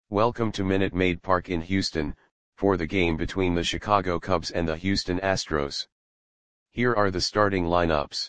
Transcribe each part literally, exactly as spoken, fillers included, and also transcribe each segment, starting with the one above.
Welcome to Minute Maid Park in Houston, for the game between the Chicago Cubs and the Houston Astros. Here are the starting lineups.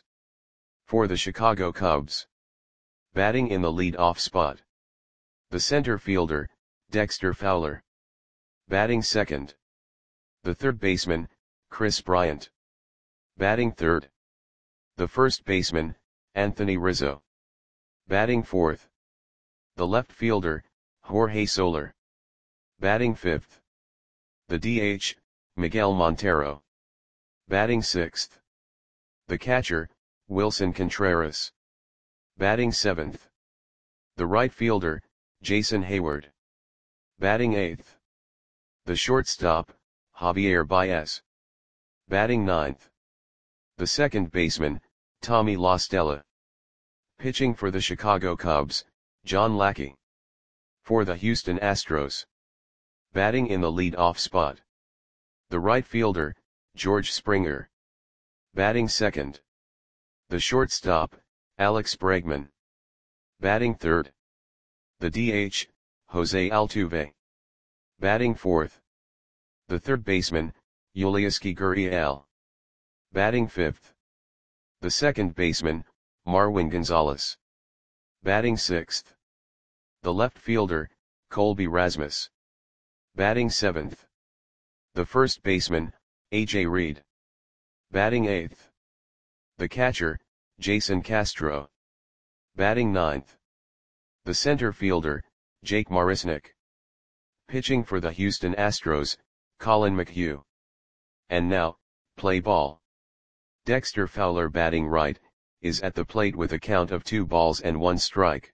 For the Chicago Cubs. Batting in the lead-off spot. The center fielder, Dexter Fowler. Batting second. The third baseman, Kris Bryant. Batting third. The first baseman, Anthony Rizzo. Batting fourth. The left fielder, Jorge Soler. Batting fifth. The D H, Miguel Montero. Batting sixth. The catcher, Willson Contreras. Batting seventh. The right fielder, Jason Heyward. Batting eighth. The shortstop, Javier Baez. Batting ninth. The second baseman, Tommy La Stella. Pitching for the Chicago Cubs, John Lackey. For the Houston Astros. Batting in the lead-off spot. The right fielder, George Springer. Batting second. The shortstop, Alex Bregman. Batting third. The D H, Jose Altuve. Batting fourth. The third baseman, Yulieski Gurriel. Batting fifth. The second baseman, Marwin Gonzalez. Batting sixth. The left fielder, Colby Rasmus. Batting seventh. The first baseman, A J Reed. Batting eighth. The catcher, Jason Castro. Batting ninth. The center fielder, Jake Marisnick. Pitching for the Houston Astros, Colin McHugh. And now, play ball. Dexter Fowler, batting right, is at the plate with a count of two balls and one strike.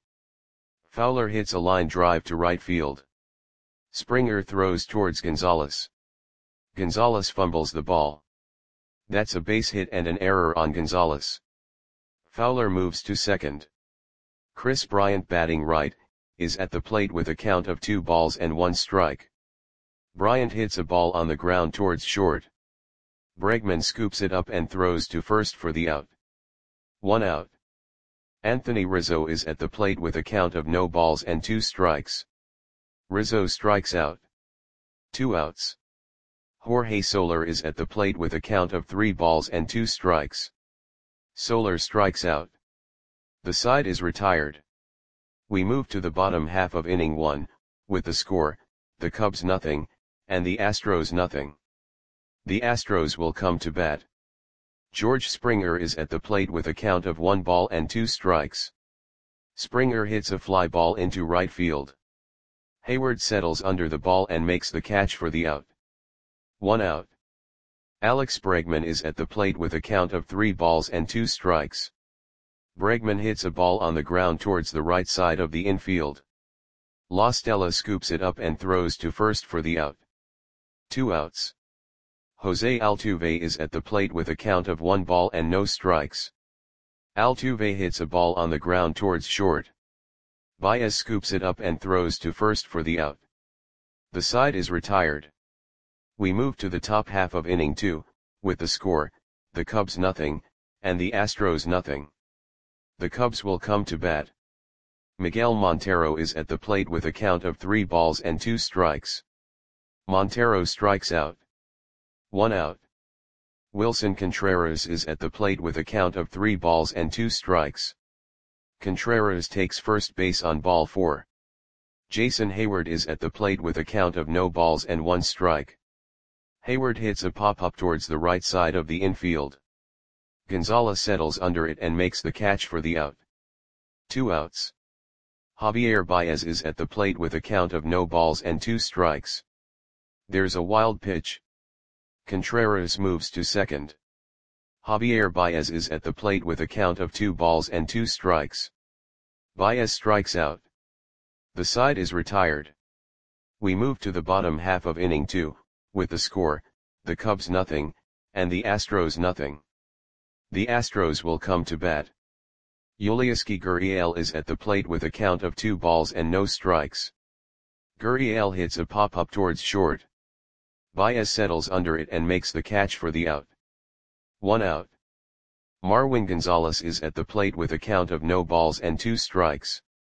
Fowler hits a line drive to right field. Springer throws towards Gonzalez. Gonzalez fumbles the ball. That's a base hit and an error on Gonzalez. Fowler moves to second. Kris Bryant, batting right, is at the plate with a count of two balls and one strike. Bryant hits a ball on the ground towards short. Bregman scoops it up and throws to first for the out. One out. Anthony Rizzo is at the plate with a count of no balls and two strikes. Rizzo strikes out. Two outs. Jorge Soler is at the plate with a count of three balls and two strikes. Soler strikes out. The side is retired. We move to the bottom half of inning one, with the score, the Cubs nothing, and the Astros nothing. The Astros will come to bat. George Springer is at the plate with a count of one ball and two strikes. Springer hits a fly ball into right field. Heyward settles under the ball and makes the catch for the out. One out. Alex Bregman is at the plate with a count of three balls and two strikes. Bregman hits a ball on the ground towards the right side of the infield. La Stella scoops it up and throws to first for the out. Two outs. Jose Altuve is at the plate with a count of one ball and no strikes. Altuve hits a ball on the ground towards short. Baez scoops it up and throws to first for the out. The side is retired. We move to the top half of inning two, with the score, the Cubs nothing, and the Astros nothing. The Cubs will come to bat. Miguel Montero is at the plate with a count of three balls and two strikes. Montero strikes out. One out. Willson Contreras is at the plate with a count of three balls and two strikes. Contreras takes first base on ball four. Jason Heyward is at the plate with a count of no balls and one strike. Heyward hits a pop-up towards the right side of the infield. Gonzalez settles under it and makes the catch for the out. Two outs. Javier Baez is at the plate with a count of no balls and two strikes. There's a wild pitch. Contreras moves to second. Javier Baez is at the plate with a count of two balls and two strikes. Baez strikes out. The side is retired. We move to the bottom half of inning two, with the score, the Cubs nothing, and the Astros nothing. The Astros will come to bat. Yulieski Gurriel is at the plate with a count of two balls and no strikes. Gurriel hits a pop-up towards short. Baez settles under it and makes the catch for the out. One out. Marwin Gonzalez is at the plate with a count of no balls and two strikes.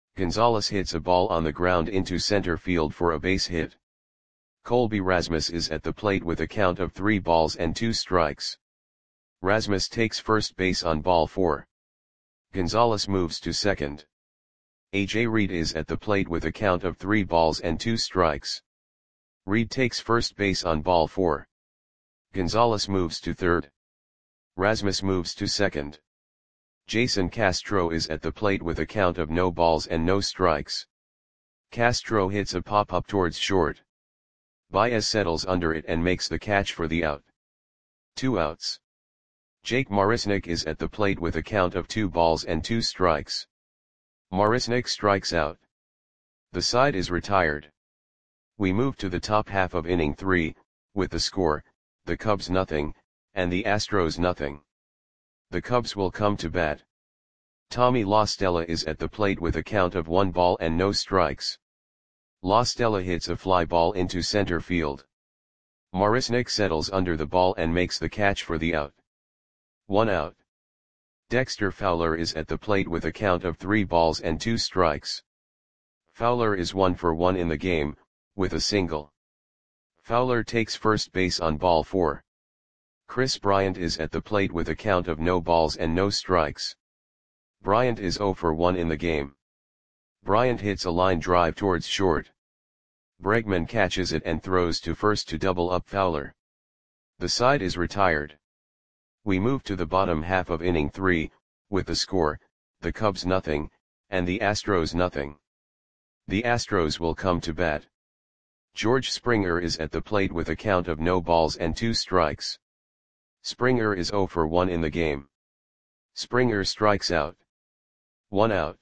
Gonzalez hits a ball on the ground into center field for a base hit. Colby Rasmus is at the plate with a count of three balls and two strikes. Rasmus takes first base on ball four. Gonzalez moves to second. A J Reed is at the plate with a count of three balls and two strikes. Reed takes first base on ball four. Gonzalez moves to third. Rasmus moves to second. Jason Castro is at the plate with a count of no balls and no strikes. Castro hits a pop-up towards short. Baez settles under it and makes the catch for the out. Two outs. Jake Marisnick is at the plate with a count of two balls and two strikes. Marisnick strikes out. The side is retired. We move to the top half of inning three, with the score, the Cubs nothing, and the Astros nothing. The Cubs will come to bat. Tommy La Stella is at the plate with a count of one ball and no strikes. La Stella hits a fly ball into center field. Marisnick settles under the ball and makes the catch for the out. One out. Dexter Fowler is at the plate with a count of three balls and two strikes. Fowler is one for one in the game, with a single. Fowler takes first base on ball four. Chris Bryant is at the plate with a count of no balls and no strikes. Bryant is zero for one in the game. Bryant hits a line drive towards short. Bregman catches it and throws to first to double up Fowler. The side is retired. We move to the bottom half of inning three, with the score, the Cubs nothing, and the Astros nothing. The Astros will come to bat. George Springer is at the plate with a count of no balls and two strikes. Springer is zero for one in the game. Springer strikes out. One out.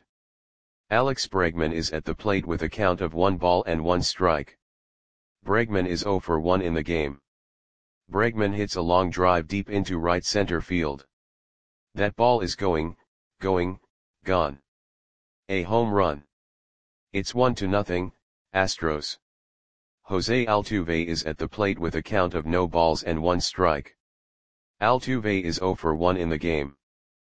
Alex Bregman is at the plate with a count of one ball and one strike. Bregman is zero for one in the game. Bregman hits a long drive deep into right center field. That ball is going, going, gone. A home run. It's one to nothing, Astros. Jose Altuve is at the plate with a count of no balls and one strike. Altuve is zero for one in the game.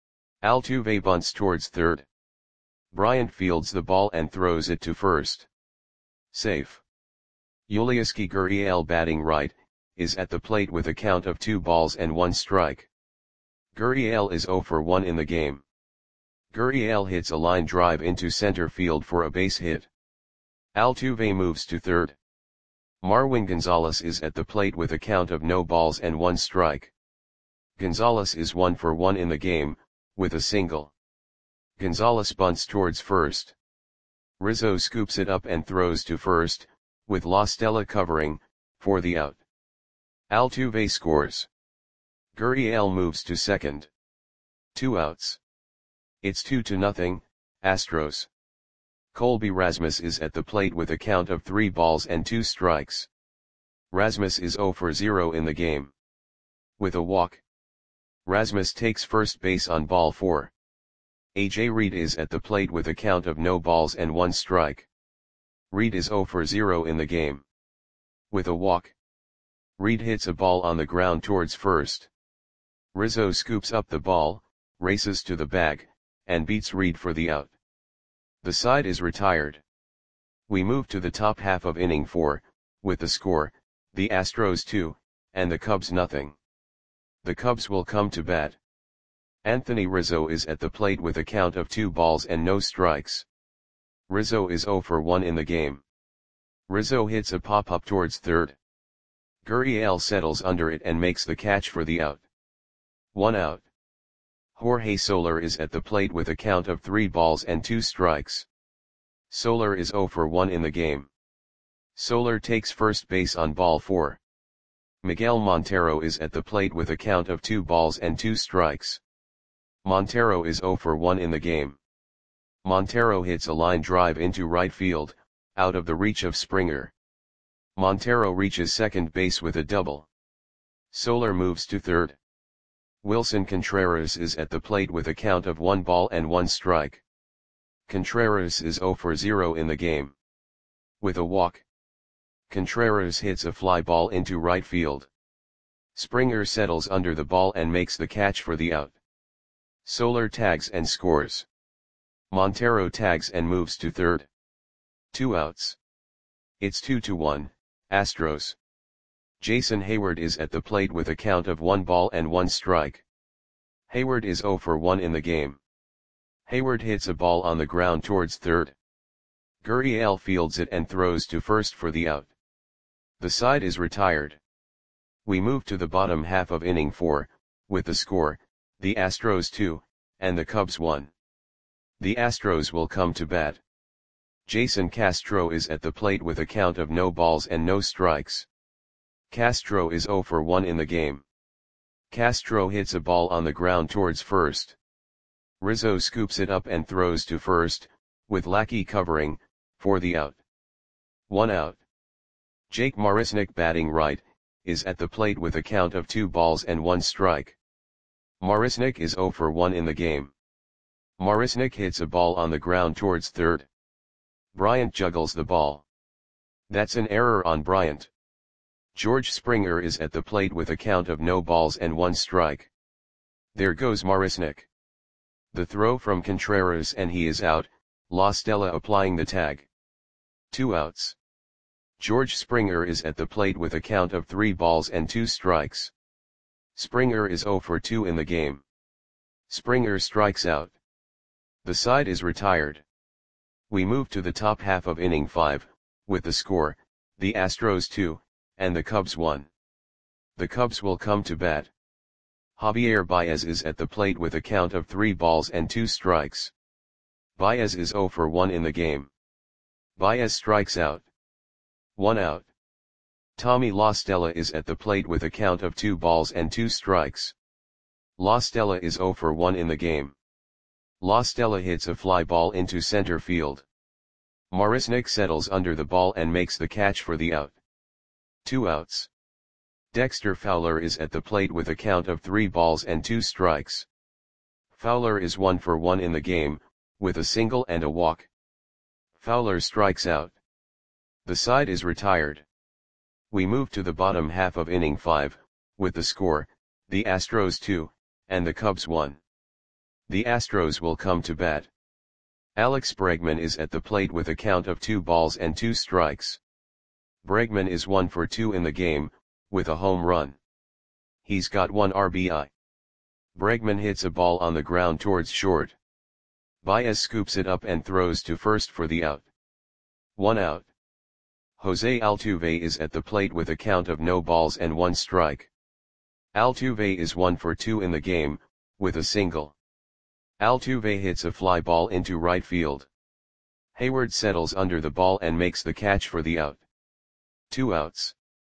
Altuve bunts towards third. Bryant fields the ball and throws it to first. Safe. Yulieski Gurriel, batting right, is at the plate with a count of two balls and one strike. Gurriel is zero for one in the game. Gurriel hits a line drive into center field for a base hit. Altuve moves to third. Marwin Gonzalez is at the plate with a count of no balls and one strike. Gonzalez is one for one in the game, with a single. Gonzalez bunts towards first. Rizzo scoops it up and throws to first, with La Stella covering, for the out. Altuve scores. Gurriel moves to second. Two outs. It's two to nothing, Astros. Colby Rasmus is at the plate with a count of three balls and two strikes. Rasmus is zero for zero in the game. With a walk. Rasmus takes first base on ball four. A J Reed is at the plate with a count of no balls and one strike. Reed is zero for zero in the game. With a walk. Reed hits a ball on the ground towards first. Rizzo scoops up the ball, races to the bag, and beats Reed for the out. The side is retired. We move to the top half of inning four, with the score, the Astros two, and the Cubs nothing. The Cubs will come to bat. Anthony Rizzo is at the plate with a count of two balls and no strikes. Rizzo is zero for one in the game. Rizzo hits a pop-up towards third. Gurriel settles under it and makes the catch for the out. One out. Jorge Soler is at the plate with a count of three balls and two strikes. Soler is zero for one in the game. Soler takes first base on ball four. Miguel Montero is at the plate with a count of two balls and two strikes. Montero is zero for one in the game. Montero hits a line drive into right field, out of the reach of Springer. Montero reaches second base with a double. Soler moves to third. Wilson Contreras is at the plate with a count of one ball and one strike. Contreras is zero for zero in the game. With a walk. Contreras hits a fly ball into right field. Springer settles under the ball and makes the catch for the out. Soler tags and scores. Montero tags and moves to third. Two outs. It's two to one, Astros. Jason Heyward is at the plate with a count of one ball and one strike. Heyward is oh for one in the game. Heyward hits a ball on the ground towards third. Gurriel fields it and throws to first for the out. The side is retired. We move to the bottom half of inning four, with the score, the Astros two, and the Cubs one. The Astros will come to bat. Jason Castro is at the plate with a count of no balls and no strikes. Castro is oh for one in the game. Castro hits a ball on the ground towards first. Rizzo scoops it up and throws to first, with Lackey covering, for the out. One out. Jake Marisnick batting right, is at the plate with a count of two balls and one strike. Marisnick is oh for one in the game. Marisnick hits a ball on the ground towards third. Bryant juggles the ball. That's an error on Bryant. George Springer is at the plate with a count of no balls and one strike. There goes Marisnick. The throw from Contreras and he is out, La Stella applying the tag. Two outs. George Springer is at the plate with a count of three balls and two strikes. Springer is oh for two in the game. Springer strikes out. The side is retired. We move to the top half of inning five, with the score, the Astros two, and the Cubs one. The Cubs will come to bat. Javier Baez is at the plate with a count of three balls and two strikes. Baez is oh for one in the game. Baez strikes out. One out. Tommy La Stella is at the plate with a count of two balls and two strikes. La Stella is oh for one in the game. La Stella hits a fly ball into center field. Marisnick settles under the ball and makes the catch for the out. Two outs. Dexter Fowler is at the plate with a count of three balls and two strikes. Fowler is one for one in the game, with a single and a walk. Fowler strikes out. The side is retired. We move to the bottom half of inning five, with the score, the Astros two, and the Cubs one. The Astros will come to bat. Alex Bregman is at the plate with a count of two balls and two strikes. Bregman is one for two in the game, with a home run. He's got one R B I. Bregman hits a ball on the ground towards short. Baez scoops it up and throws to first for the out. One out. Jose Altuve is at the plate with a count of no balls and one strike. Altuve is one for two in the game, with a single. Altuve hits a fly ball into right field. Heyward settles under the ball and makes the catch for the out. Two outs.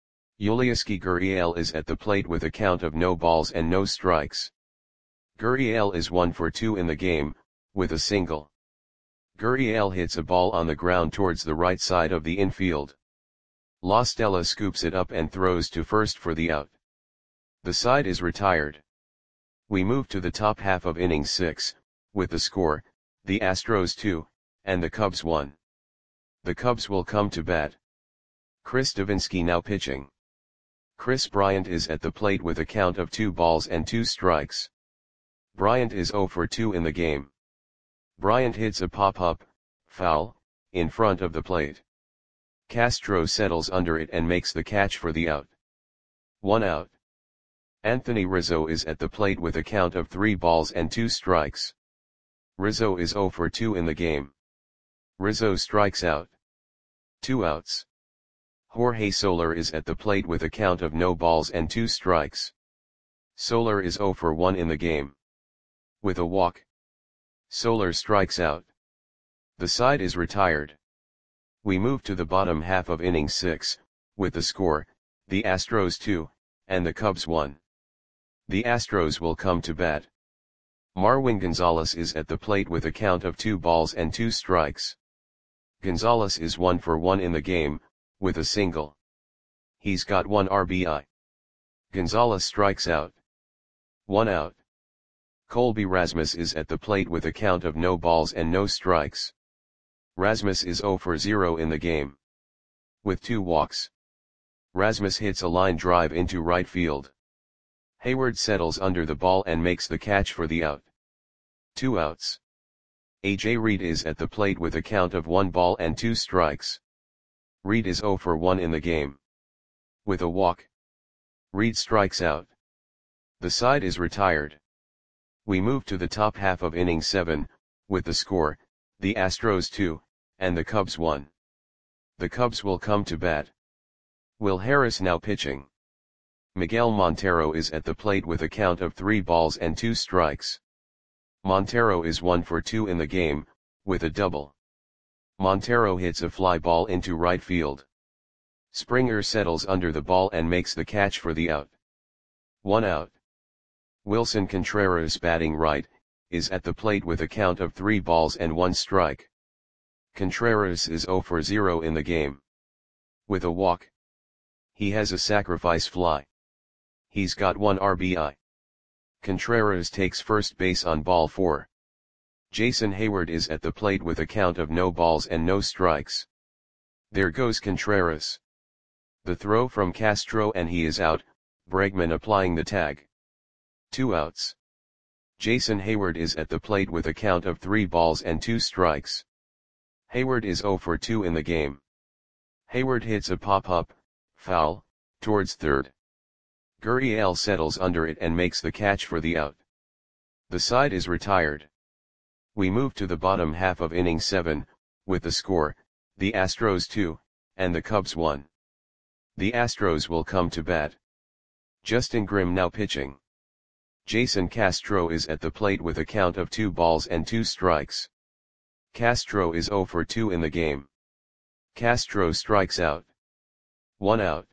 Yulieski Gurriel is at the plate with a count of no balls and no strikes. Gurriel is one for two in the game, with a single. Gurriel hits a ball on the ground towards the right side of the infield. La Stella scoops it up and throws to first for the out. The side is retired. We move to the top half of inning six, with the score, the Astros two, and the Cubs one. The Cubs will come to bat. Chris Davinsky now pitching. Chris Bryant is at the plate with a count of two balls and two strikes. Bryant is oh for two in the game. Bryant hits a pop-up, foul, in front of the plate. Castro settles under it and makes the catch for the out. One out. Anthony Rizzo is at the plate with a count of three balls and two strikes. Rizzo is oh for two in the game. Rizzo strikes out. Two outs. Jorge Soler is at the plate with a count of no balls and two strikes. Soler is oh for one in the game. With a walk. Soler strikes out. The side is retired. We move to the bottom half of inning six, with the score, the Astros two, and the Cubs one. The Astros will come to bat. Marwin Gonzalez is at the plate with a count of two balls and two strikes. Gonzalez is one for one in the game, with a single. He's got one R B I. Gonzalez strikes out. One out. Colby Rasmus is at the plate with a count of no balls and no strikes. Rasmus is oh for zero in the game. With two walks. Rasmus hits a line drive into right field. Heyward settles under the ball and makes the catch for the out. Two outs. A J Reed is at the plate with a count of one ball and two strikes. Reed is zero for one in the game. With a walk, Reed strikes out. The side is retired. We move to the top half of inning seven, with the score, the Astros two, and the Cubs one. The Cubs will come to bat. Will Harris now pitching. Miguel Montero is at the plate with a count of three balls and two strikes. Montero is one for two in the game, with a double. Montero hits a fly ball into right field. Springer settles under the ball and makes the catch for the out. One out. Wilson Contreras, batting right, is at the plate with a count of three balls and one strike. Contreras is zero for zero in the game. With a walk, he has a sacrifice fly. He's got one R B I. Contreras takes first base on ball four. Jason Heyward is at the plate with a count of no balls and no strikes. There goes Contreras. The throw from Castro and he is out, Bregman applying the tag. Two outs. Jason Heyward is at the plate with a count of three balls and two strikes. Heyward is zero for two in the game. Heyward hits a pop-up, foul, towards third. Gurriel settles under it and makes the catch for the out. The side is retired. We move to the bottom half of inning seven, with the score, the Astros two, and the Cubs one. The Astros will come to bat. Justin Grimm now pitching. Jason Castro is at the plate with a count of two balls and two strikes. Castro is zero for two in the game. Castro strikes out. One out.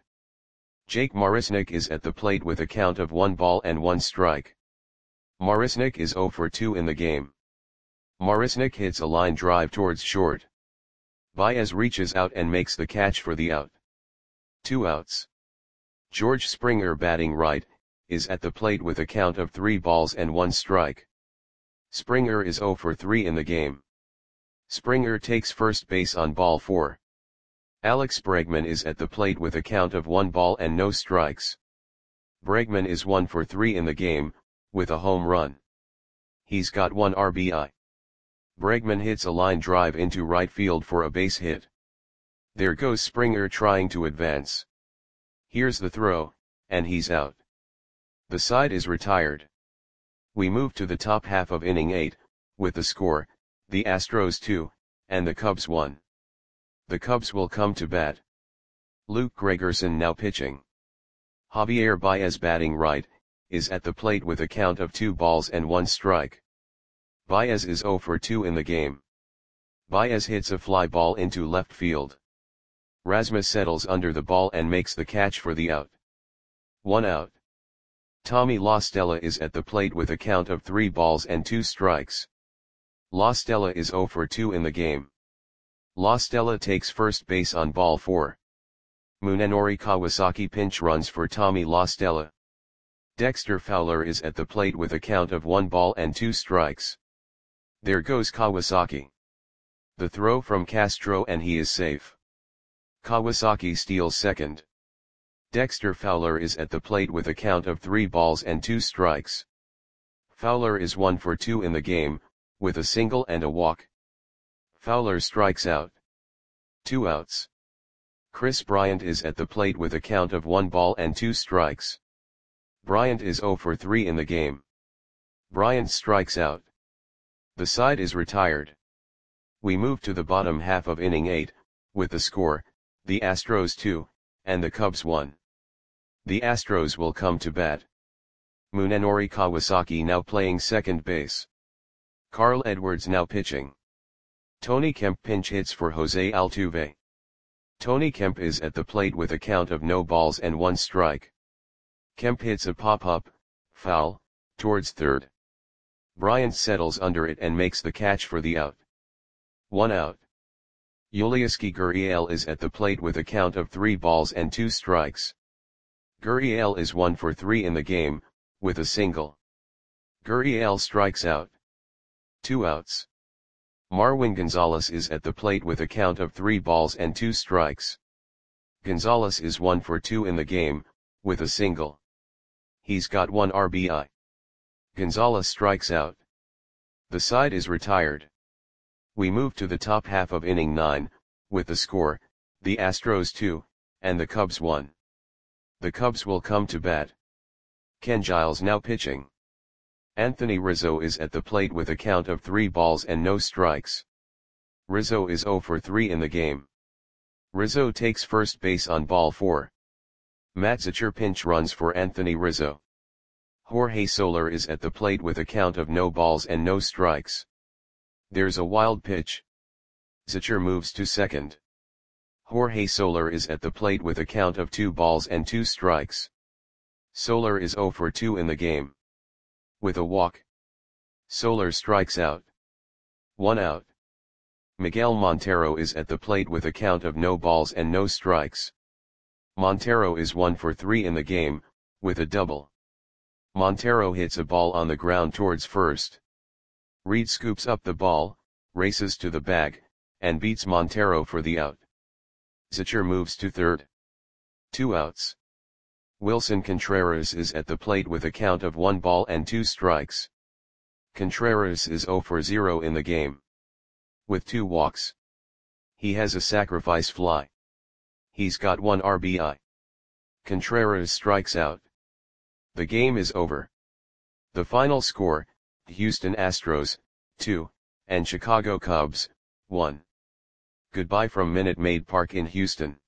Jake Marisnick is at the plate with a count of one ball and one strike. Marisnick is zero for two in the game. Marisnick hits a line drive towards short. Baez reaches out and makes the catch for the out. Two outs. George Springer, batting right, is at the plate with a count of three balls and one strike. Springer is zero for three in the game. Springer takes first base on ball four. Alex Bregman is at the plate with a count of one ball and no strikes. Bregman is one for three in the game, with a home run. He's got one R B I. Bregman hits a line drive into right field for a base hit. There goes Springer trying to advance. Here's the throw, and he's out. The side is retired. We move to the top half of inning eight, with the score, the Astros two, and the Cubs one. The Cubs will come to bat. Luke Gregerson now pitching. Javier Baez, batting right, is at the plate with a count of two balls and one strike. Baez is zero for two in the game. Baez hits a fly ball into left field. Rasmus settles under the ball and makes the catch for the out. One out. Tommy La Stella is at the plate with a count of three balls and two strikes. La Stella is zero for two in the game. La Stella takes first base on ball four. Munenori Kawasaki pinch runs for Tommy La Stella. Dexter Fowler is at the plate with a count of one ball and two strikes. There goes Kawasaki. The throw from Castro and he is safe. Kawasaki steals second. Dexter Fowler is at the plate with a count of three balls and two strikes. Fowler is one for two in the game, with a single and a walk. Fowler strikes out. Two outs. Chris Bryant is at the plate with a count of one ball and two strikes. Bryant is zero for three in the game. Bryant strikes out. The side is retired. We move to the bottom half of inning eight, with the score, the Astros two, and the Cubs one. The Astros will come to bat. Munenori Kawasaki now playing second base. Carl Edwards now pitching. Tony Kemp pinch hits for Jose Altuve. Tony Kemp is at the plate with a count of no balls and one strike. Kemp hits a pop-up, foul, towards third. Bryant settles under it and makes the catch for the out. One out. Yulieski Gurriel is at the plate with a count of three balls and two strikes. Gurriel is one for three in the game, with a single. Gurriel strikes out. Two outs. Marwin Gonzalez is at the plate with a count of three balls and two strikes. Gonzalez is one for two in the game, with a single. He's got one R B I. Gonzalez strikes out. The side is retired. We move to the top half of inning nine, with the score, the Astros two, and the Cubs one. The Cubs will come to bat. Ken Giles now pitching. Anthony Rizzo is at the plate with a count of three balls and no strikes. Rizzo is zero for three in the game. Rizzo takes first base on ball four. Matt Zachor pinch runs for Anthony Rizzo. Jorge Soler is at the plate with a count of no balls and no strikes. There's a wild pitch. Zachor moves to second. Jorge Soler is at the plate with a count of two balls and two strikes. Soler is zero for two in the game. With a walk, Soler strikes out. One out. Miguel Montero is at the plate with a count of no balls and no strikes. Montero is one for three in the game, with a double. Montero hits a ball on the ground towards first. Reed scoops up the ball, races to the bag, and beats Montero for the out. Zachor moves to third. Two outs. Wilson Contreras is at the plate with a count of one ball and two strikes. Contreras is zero for zero in the game. With two walks. He has a sacrifice fly. He's got one R B I. Contreras strikes out. The game is over. The final score, Houston Astros, two, and Chicago Cubs, one. Goodbye from Minute Maid Park in Houston.